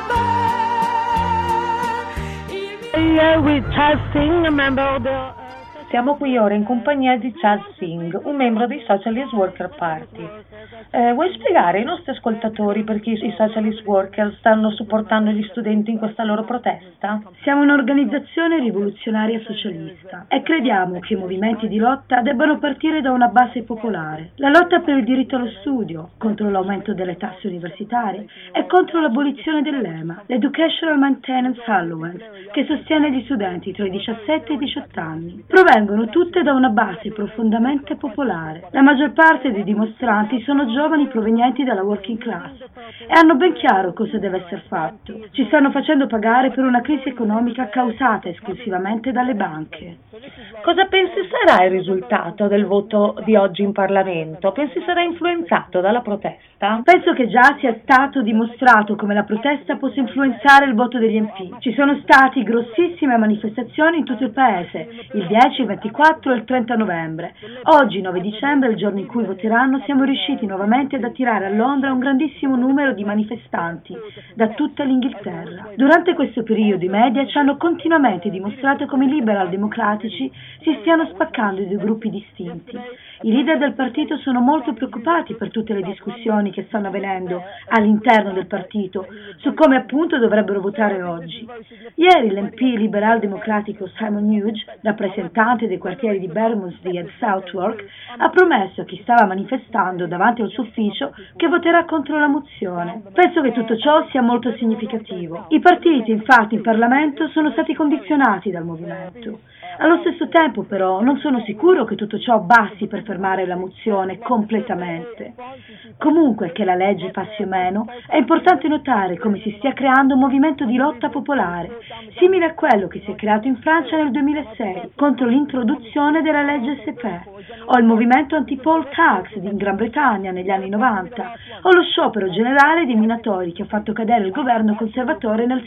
Siamo qui ora in compagnia di Chaz Singh, un membro dei Socialist Worker Party. Vuoi spiegare ai nostri ascoltatori perché i Socialist Workers stanno supportando gli studenti in questa loro protesta? Siamo un'organizzazione rivoluzionaria socialista e crediamo che i movimenti di lotta debbano partire da una base popolare. La lotta per il diritto allo studio, contro l'aumento delle tasse universitarie e contro l'abolizione dell'EMA, l'Educational Maintenance Allowance, che sostiene gli studenti tra i 17 e i 18 anni. Provengono tutte da una base profondamente popolare. La maggior parte dei dimostranti sono giovani provenienti dalla working class e hanno ben chiaro cosa deve essere fatto. Ci stanno facendo pagare per una crisi economica causata esclusivamente dalle banche. Cosa pensi sarà il risultato del voto di oggi in Parlamento? Pensi sarà influenzato dalla protesta? Penso che già sia stato dimostrato come la protesta possa influenzare il voto degli MP. Ci sono stati grossissime manifestazioni in tutto il paese, il 10, il 24 e il 30 novembre. Oggi, 9 dicembre, il giorno in cui voteranno, siamo riusciti nuovamente ad attirare a Londra un grandissimo numero di manifestanti da tutta l'Inghilterra. Durante questo periodo i media ci hanno continuamente dimostrato come i liberal democratici si stiano spaccando in due gruppi distinti. I leader del partito sono molto preoccupati per tutte le discussioni che stanno avvenendo all'interno del partito su come appunto dovrebbero votare oggi. Ieri l'MP liberal democratico Simon Hughes, rappresentante dei quartieri di Bermondsey e Southwark, ha promesso a chi stava manifestando davanti al suo ufficio che voterà contro la mozione. Penso che tutto ciò sia molto significativo. I partiti infatti in Parlamento sono stati condizionati dal movimento. Allo stesso tempo però non sono sicuro che tutto ciò basti per fermare la mozione completamente. Comunque che la legge passi o meno, è importante notare come si stia creando un movimento di lotta popolare, simile a quello che si è creato in Francia nel 2006 contro l'introduzione della legge SPE, o il movimento anti-poll tax in Gran Bretagna negli anni 90, o lo sciopero generale dei minatori che ha fatto cadere il governo conservatore nel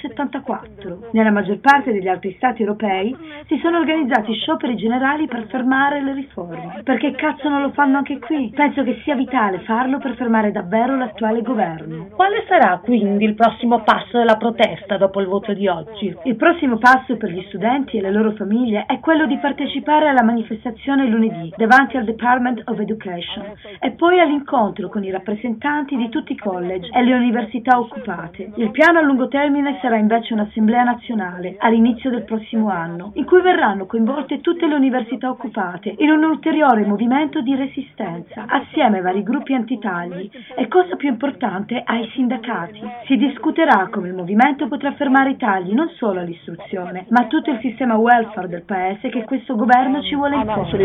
74. Nella maggior parte degli altri stati europei si sono organizzati scioperi generali per fermare le riforme. Perché cazzo non lo fanno anche qui? Penso che sia vitale farlo per fermare davvero l'attuale governo. Quale sarà quindi il prossimo passo della protesta dopo il voto di oggi? Il prossimo passo per gli studenti e le loro famiglie è quello di partecipare alla manifestazione lunedì davanti al Department of Education e poi all'incontro con i rappresentanti di tutti i college e le università occupate. Il piano a lungo termine sarà invece un'assemblea nazionale all'inizio del prossimo anno, in cui verranno coinvolte tutte le università occupate in un ulteriore movimento di resistenza, assieme ai vari gruppi antitagli e, cosa più importante, ai sindacati. Si discuterà come il movimento potrà fermare i tagli non solo all'istruzione, ma a tutto il sistema welfare del paese che questo governo ci vuole imporre.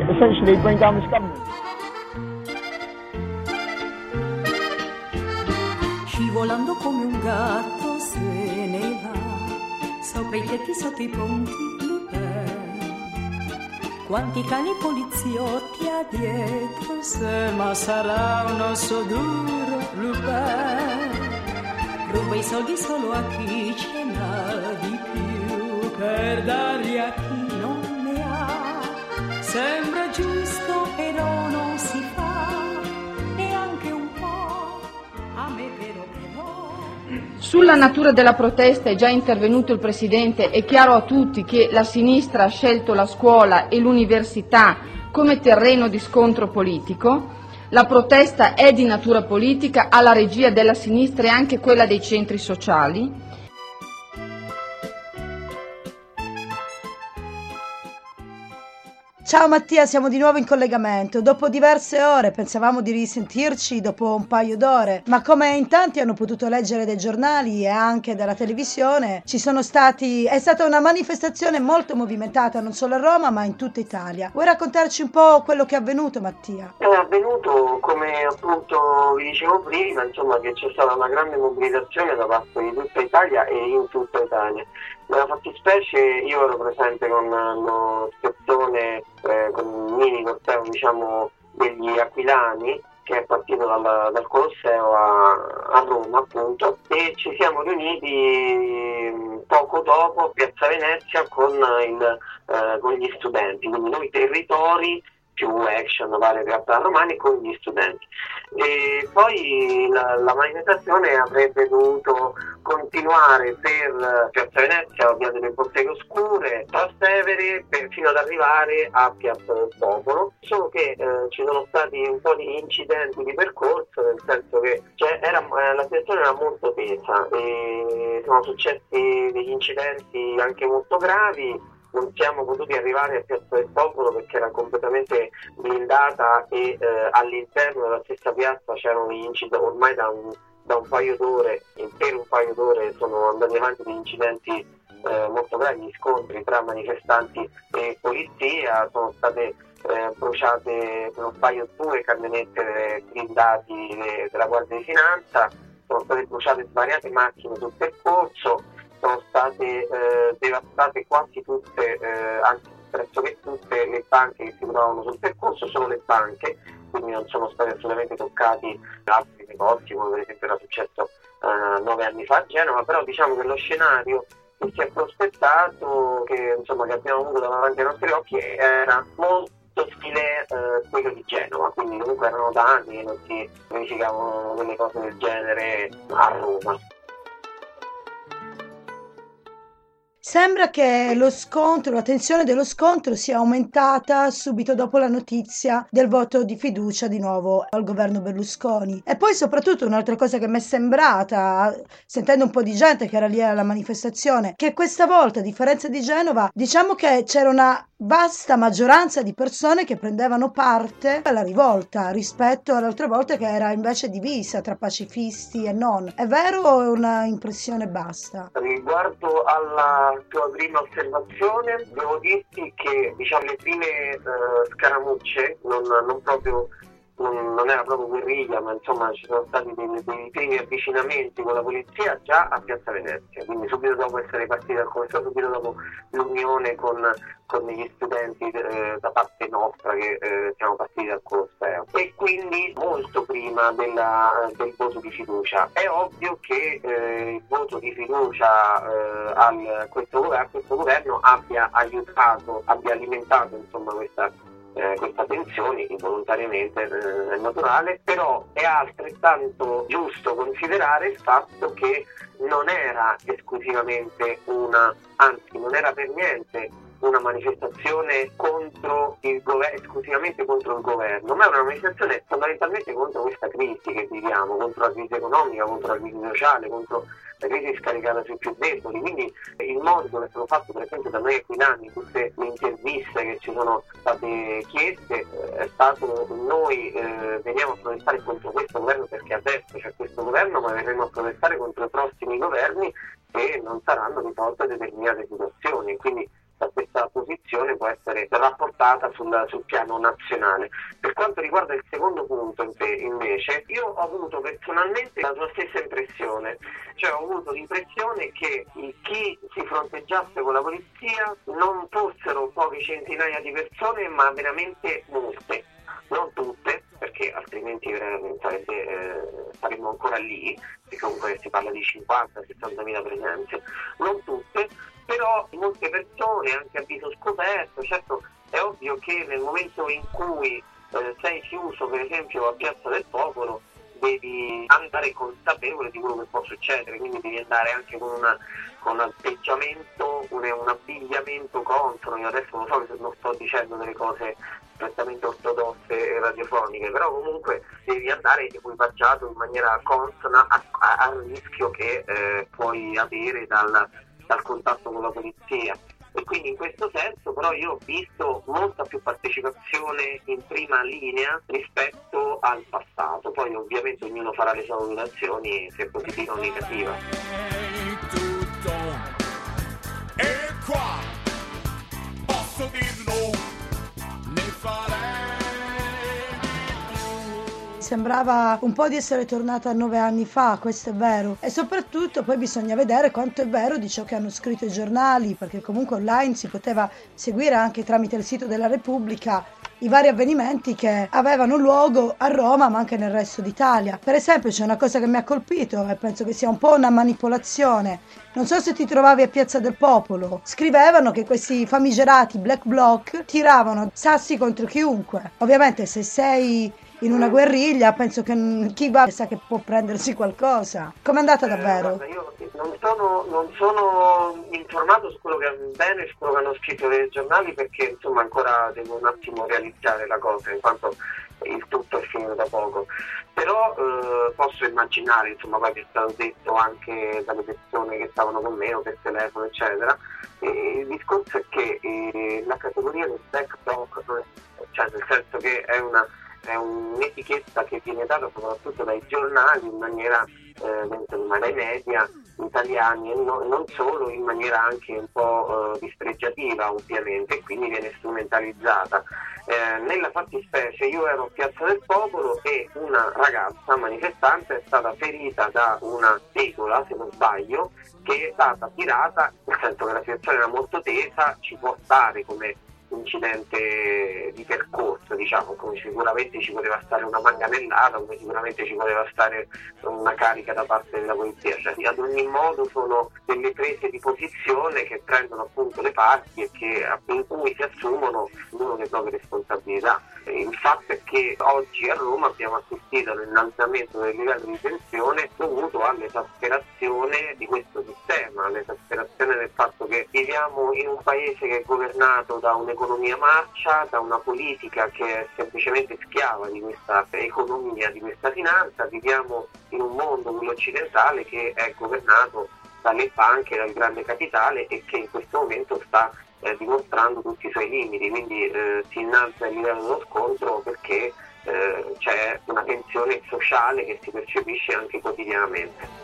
Scivolando come un gatto se ne va, sopra i tetti, sotto i ponti, Lupin. Quanti cani poliziotti ha dietro se, ma sarà un osso duro, Lupin. Ruba i soldi solo a chi ce n'ha di più, per darli a chi non ne ha. Sembra giusto però non si fa, neanche un po', a me però. Sulla natura della protesta è già intervenuto il Presidente. È chiaro a tutti che la sinistra ha scelto la scuola e l'università come terreno di scontro politico. La protesta è di natura politica, ha la regia della sinistra e anche quella dei centri sociali. Ciao Mattia, siamo di nuovo in collegamento. Dopo diverse ore pensavamo di risentirci dopo un paio d'ore, ma come in tanti hanno potuto leggere dai giornali e anche dalla televisione, è stata una manifestazione molto movimentata non solo a Roma ma in tutta Italia. Vuoi raccontarci un po' quello che è avvenuto, Mattia? È avvenuto, come appunto vi dicevo prima, insomma, che c'è stata una grande mobilitazione da parte di tutta Italia e in tutta Italia. Nella fattispecie io ero presente con lo spezzone, con un mini corteo, diciamo, degli aquilani, che è partito dal Colosseo a Roma, appunto, e ci siamo riuniti poco dopo a Piazza Venezia con gli studenti, quindi noi territori più action, varie realtà romane con gli studenti. E poi la manifestazione avrebbe dovuto continuare per Piazza Venezia, via delle Botteghe Oscure, Trastevere, fino ad arrivare a Piazza del Popolo, solo che ci sono stati un po' di incidenti di percorso, nel senso che la situazione era molto tesa e sono successi degli incidenti anche molto gravi. Non siamo potuti arrivare a Piazza del Popolo perché era completamente blindata e all'interno della stessa piazza c'erano gli incidenti. Ormai da un paio d'ore, per un paio d'ore, sono andati avanti degli incidenti molto gravi, scontri tra manifestanti e polizia. Sono state bruciate per un paio due camionette blindati della Guardia di Finanza, sono state bruciate svariate macchine sul percorso. Sono state devastate quasi tutte, anzi pressoché tutte le banche che si trovavano sul percorso, solo le banche, quindi non sono stati assolutamente toccati altri negozi, come per esempio era successo 9 anni fa a Genova, però diciamo che lo scenario che si è prospettato, che abbiamo avuto davanti ai nostri occhi, era molto stile quello di Genova, quindi comunque erano da anni che non si verificavano delle cose del genere a Roma. Sembra che la tensione dello scontro sia aumentata subito dopo la notizia del voto di fiducia di nuovo al governo Berlusconi. E poi soprattutto un'altra cosa che mi è sembrata, sentendo un po' di gente che era lì alla manifestazione, che questa volta, a differenza di Genova, diciamo che c'era una vasta maggioranza di persone che prendevano parte alla rivolta rispetto all'altra volta che era invece divisa tra pacifisti e non. È vero o è una impressione basta? Riguardo alla tua prima osservazione, devo dirti che le prime scaramucce non era proprio guerriglia, ma insomma ci sono stati dei primi avvicinamenti con la polizia già a Piazza Venezia, quindi subito dopo essere partiti dal Colosseo, subito dopo l'unione con gli studenti da parte nostra che siamo partiti dal Colosseo, e quindi molto prima del voto di fiducia. È ovvio che il voto di fiducia a questo governo abbia alimentato questa tensione involontariamente, è naturale, però è altrettanto giusto considerare il fatto che non era esclusivamente non era per niente una manifestazione contro il governo, esclusivamente contro il governo, ma è una manifestazione fondamentalmente contro questa crisi che viviamo, contro la crisi economica, contro la crisi sociale, contro la crisi scaricata sui più deboli. Quindi il modo che è stato fatto, per esempio, da noi aquilani, tutte le interviste che ci sono state chieste, è stato: noi veniamo a protestare contro questo governo perché adesso c'è questo governo, ma verremo a protestare contro i prossimi governi se non saranno risolte determinate situazioni. Quindi questa posizione può essere rapportata sul piano nazionale. Per quanto riguarda il secondo punto invece, io ho avuto personalmente la tua stessa impressione, cioè ho avuto l'impressione che chi si fronteggiasse con la polizia non fossero poche centinaia di persone, ma veramente molte, non tutte, perché altrimenti saremmo ancora lì, perché comunque si parla di 50-60 mila presenze, non tutte, però molte persone anche a viso scoperto. Certo, è ovvio che nel momento in cui sei chiuso, per esempio a Piazza del Popolo, devi andare consapevole di quello che può succedere, quindi devi andare anche con un atteggiamento, un abbigliamento contro. Io adesso lo so che non sto dicendo delle cose strettamente ortodosse e radiofoniche, però comunque devi andare equipaggiato in maniera consona al rischio che puoi avere dal contatto con la polizia. e quindi in questo senso però io ho visto molta più partecipazione in prima linea rispetto al passato. Poi ovviamente ognuno farà le sue valutazioni, se positiva o negativa. E qua posso dirlo, ne farei. Sembrava un po' di essere tornata 9 anni fa, questo è vero, e soprattutto poi bisogna vedere quanto è vero di ciò che hanno scritto i giornali, perché comunque online si poteva seguire anche tramite il sito della Repubblica i vari avvenimenti che avevano luogo a Roma ma anche nel resto d'Italia. Per esempio c'è una cosa che mi ha colpito e penso che sia un po' una manipolazione. Non so se ti trovavi a Piazza del Popolo, scrivevano che questi famigerati black bloc tiravano sassi contro chiunque. Ovviamente se sei in una guerriglia penso che chi va sa che può prendersi qualcosa. Com'è andata davvero? Guarda, io non sono informato su quello che avviene, su quello che hanno scritto nei giornali, perché insomma ancora devo un attimo realizzare la cosa, in quanto il tutto è finito da poco. Però posso immaginare, insomma, poi che è stato detto anche dalle persone che stavano con me o per telefono eccetera, il discorso è che la categoria del black bloc, cioè nel senso che è un'etichetta che viene data soprattutto dai giornali in maniera dai media italiani e non solo, in maniera anche un po' dispregiativa ovviamente, e quindi viene strumentalizzata. Nella fattispecie io ero a Piazza del Popolo e una ragazza manifestante è stata ferita da una tegola, se non sbaglio, che è stata tirata, nel senso che la situazione era molto tesa, ci può stare come incidente di percorso, diciamo, come sicuramente ci poteva stare una manganellata, come sicuramente ci poteva stare una carica da parte della polizia, cioè ad ogni modo sono delle prese di posizione che prendono appunto le parti e che in cui si assumono uno le proprie responsabilità. Il fatto è che oggi a Roma abbiamo assistito all'innalzamento del livello di tensione dovuto all'esasperazione di questo sistema, all'esasperazione del fatto che viviamo in un paese che è governato da un'economia marcia, da una politica che è semplicemente schiava di questa economia, di questa finanza. Viviamo in un mondo, quello occidentale, che è governato dalle banche, dal grande capitale e che in questo momento sta dimostrando tutti i suoi limiti, quindi si innalza il livello dello scontro perché c'è una tensione sociale che si percepisce anche quotidianamente.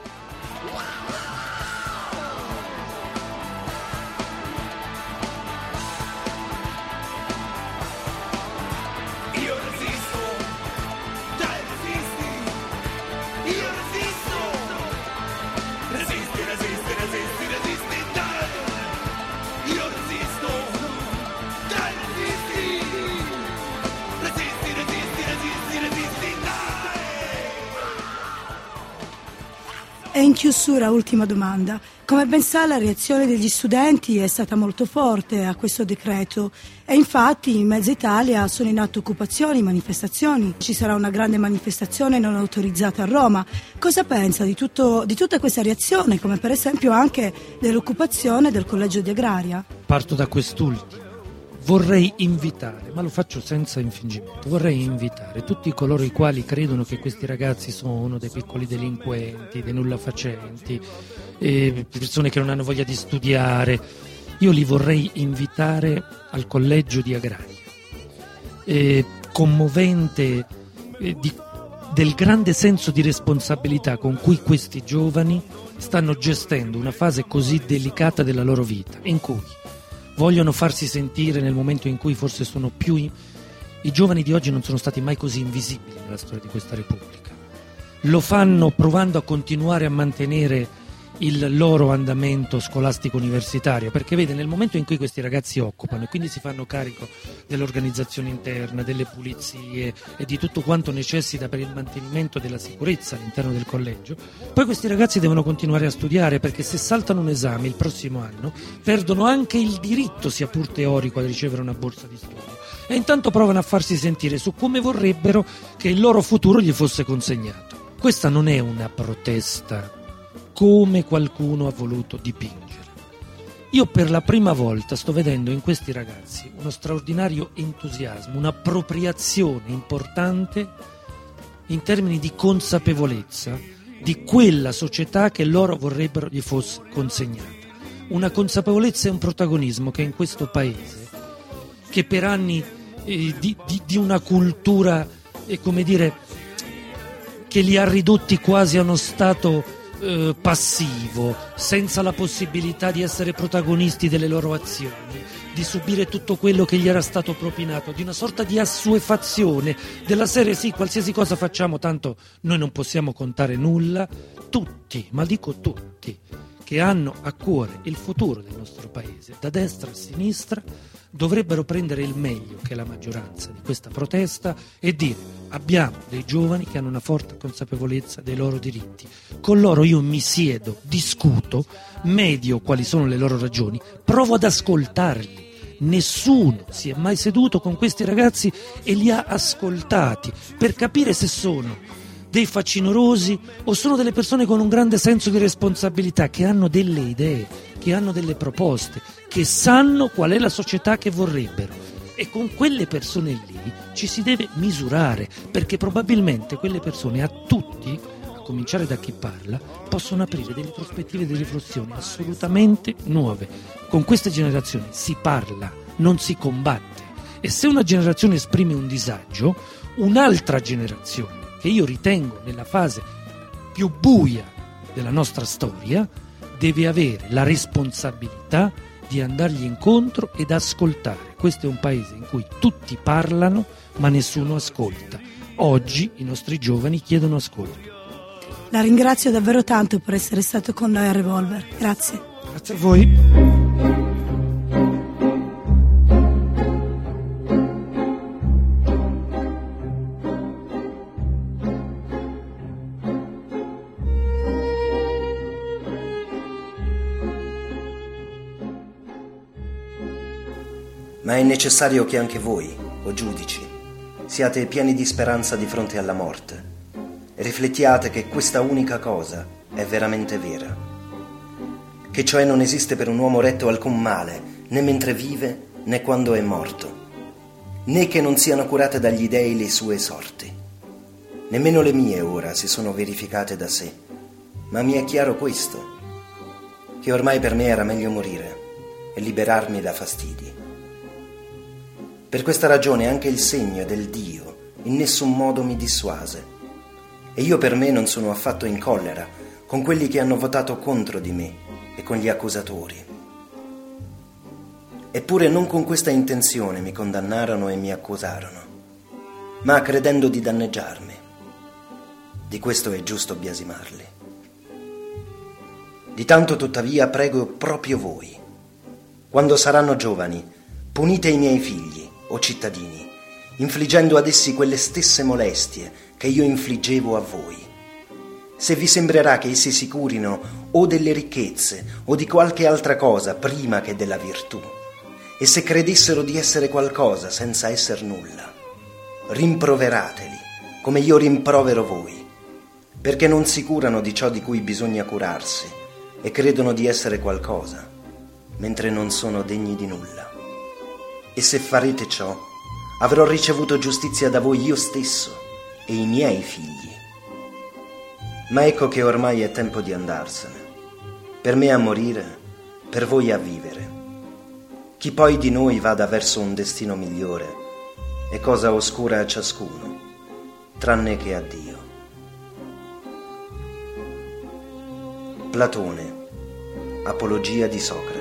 E in chiusura, ultima domanda. Come ben sa, la reazione degli studenti è stata molto forte a questo decreto e infatti in mezza Italia sono in atto occupazioni, manifestazioni. Ci sarà una grande manifestazione non autorizzata a Roma. Cosa pensa di tutta questa reazione, come per esempio anche dell'occupazione del Collegio di Agraria? Parto da quest'ultimo. Vorrei invitare, ma lo faccio senza infingimento, vorrei invitare tutti coloro i quali credono che questi ragazzi sono dei piccoli delinquenti, dei nullafacenti, persone che non hanno voglia di studiare. Io li vorrei invitare al Collegio di Agraria, commovente del grande senso di responsabilità con cui questi giovani stanno gestendo una fase così delicata della loro vita, in cui vogliono farsi sentire nel momento in cui forse sono più... I giovani di oggi non sono stati mai così invisibili nella storia di questa Repubblica. Lo fanno provando a continuare a mantenere il loro andamento scolastico universitario, perché vede, nel momento in cui questi ragazzi occupano e quindi si fanno carico dell'organizzazione interna, delle pulizie e di tutto quanto necessita per il mantenimento della sicurezza all'interno del collegio, poi questi ragazzi devono continuare a studiare, perché se saltano un esame il prossimo anno perdono anche il diritto, sia pur teorico, a ricevere una borsa di studio, e intanto provano a farsi sentire su come vorrebbero che il loro futuro gli fosse consegnato. Questa non è una protesta come qualcuno ha voluto dipingere. Io per la prima volta sto vedendo in questi ragazzi uno straordinario entusiasmo, un'appropriazione importante in termini di consapevolezza di quella società che loro vorrebbero gli fosse consegnata. una consapevolezza e un protagonismo che in questo paese, che per anni di una cultura, come dire, che li ha ridotti quasi a uno stato passivo, senza la possibilità di essere protagonisti delle loro azioni, di subire tutto quello che gli era stato propinato, di una sorta di assuefazione della serie sì, qualsiasi cosa facciamo tanto noi non possiamo contare nulla. Tutti, ma dico tutti, che hanno a cuore il futuro del nostro paese, da destra a sinistra, dovrebbero prendere il meglio, che è la maggioranza di questa protesta, e dire: abbiamo dei giovani che hanno una forte consapevolezza dei loro diritti, con loro io mi siedo, discuto, medio quali sono le loro ragioni, provo ad ascoltarli. Nessuno si è mai seduto con questi ragazzi e li ha ascoltati per capire se sono dei facinorosi o sono delle persone con un grande senso di responsabilità, che hanno delle idee, che hanno delle proposte, che sanno qual è la società che vorrebbero. E con quelle persone lì ci si deve misurare, perché probabilmente quelle persone a tutti, a cominciare da chi parla, possono aprire delle prospettive di riflessione assolutamente nuove. Con queste generazioni si parla, non si combatte. E se una generazione esprime un disagio, un'altra generazione, che io ritengo nella fase più buia della nostra storia, deve avere la responsabilità di andargli incontro ed ascoltare. Questo è un paese in cui tutti parlano ma nessuno ascolta. Oggi i nostri giovani chiedono ascolto. La ringrazio davvero tanto per essere stato con noi a Revolver. Grazie. Grazie a voi. Ma è necessario che anche voi, o giudici, siate pieni di speranza di fronte alla morte e riflettiate che questa unica cosa è veramente vera, che cioè non esiste per un uomo retto alcun male, né mentre vive né quando è morto, né che non siano curate dagli dèi le sue sorti. Nemmeno le mie ora si sono verificate da sé, ma mi è chiaro questo, che ormai per me era meglio morire e liberarmi da fastidi. Per questa ragione anche il segno del Dio in nessun modo mi dissuase, e io per me non sono affatto in collera con quelli che hanno votato contro di me e con gli accusatori. Eppure non con questa intenzione mi condannarono e mi accusarono, ma credendo di danneggiarmi. Di questo è giusto biasimarli. Di tanto tuttavia prego proprio voi, quando saranno giovani, punite i miei figli o cittadini, infliggendo ad essi quelle stesse molestie che io infliggevo a voi. Se vi sembrerà che essi si curino o delle ricchezze o di qualche altra cosa prima che della virtù, e se credessero di essere qualcosa senza esser nulla, rimproverateli come io rimprovero voi, perché non si curano di ciò di cui bisogna curarsi e credono di essere qualcosa, mentre non sono degni di nulla. E se farete ciò, avrò ricevuto giustizia da voi io stesso e i miei figli. Ma ecco che ormai è tempo di andarsene, per me a morire, per voi a vivere. Chi poi di noi vada verso un destino migliore è cosa oscura a ciascuno, tranne che a Dio. Platone, Apologia di Socrate.